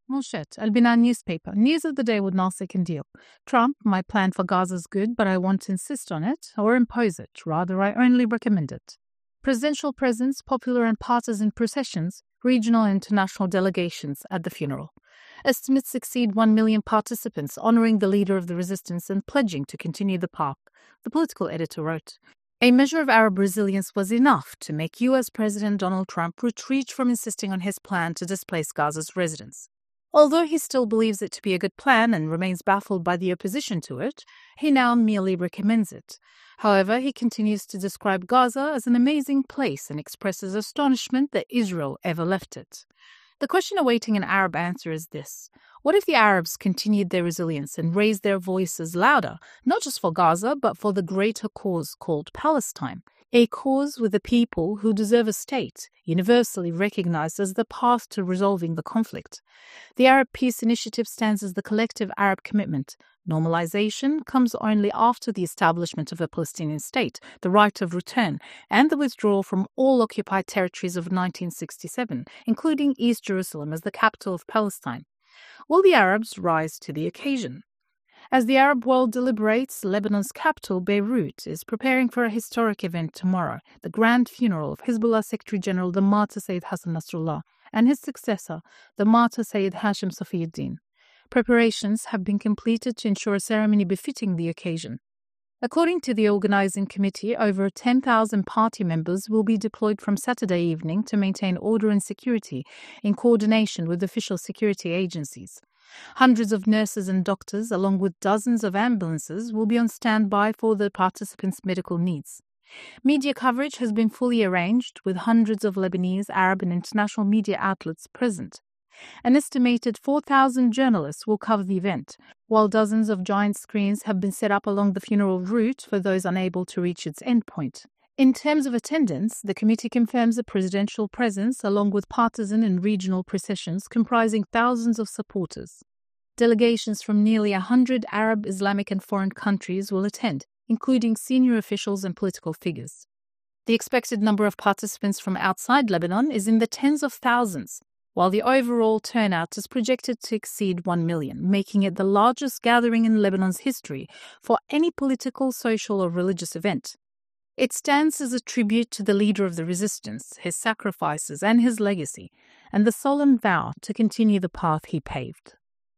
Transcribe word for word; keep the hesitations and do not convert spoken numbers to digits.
Mulshet, Al-Binan newspaper. News of the day with Nasser Kandil. Trump, my plan for Gaza is good, but I won't insist on it or impose it. Rather, I only recommend it. Presidential presence, popular and partisan processions, regional and international delegations at the funeral. Estimates exceed one million participants honoring the leader of the resistance and pledging to continue the path, the political editor wrote. A measure of Arab resilience was enough to make U S President Donald Trump retreat from insisting on his plan to displace Gaza's residents. Although he still believes it to be a good plan and remains baffled by the opposition to it, he now merely recommends it. However, he continues to describe Gaza as an amazing place and expresses astonishment that Israel ever left it. The question awaiting an Arab answer is this. What if the Arabs continued their resilience and raised their voices louder, not just for Gaza, but for the greater cause called Palestine? A cause with a people who deserve a state, universally recognized as the path to resolving the conflict. The Arab Peace Initiative stands as the collective Arab commitment. Normalization comes only after the establishment of a Palestinian state, the right of return, and the withdrawal from all occupied territories of nineteen sixty-seven, including East Jerusalem as the capital of Palestine. Will the Arabs rise to the occasion? As the Arab world deliberates, Lebanon's capital, Beirut, is preparing for a historic event tomorrow, the grand funeral of Hezbollah Secretary General the martyr Sayyid Hassan Nasrallah and his successor, the martyr Sayyid Hashim Safiyuddin. Preparations have been completed to ensure a ceremony befitting the occasion. According to the organizing committee, over ten thousand party members will be deployed from Saturday evening to maintain order and security in coordination with official security agencies. Hundreds of nurses and doctors, along with dozens of ambulances, will be on standby for the participants' medical needs. Media coverage has been fully arranged, with hundreds of Lebanese, Arab and international media outlets present. An estimated four thousand journalists will cover the event, while dozens of giant screens have been set up along the funeral route for those unable to reach its endpoint. In terms of attendance, the committee confirms a presidential presence along with partisan and regional processions comprising thousands of supporters. Delegations from nearly a hundred Arab, Islamic and foreign countries will attend, including senior officials and political figures. The expected number of participants from outside Lebanon is in the tens of thousands, while the overall turnout is projected to exceed one million, making it the largest gathering in Lebanon's history for any political, social or religious event. It stands as a tribute to the leader of the resistance, his sacrifices and his legacy, and the solemn vow to continue the path he paved.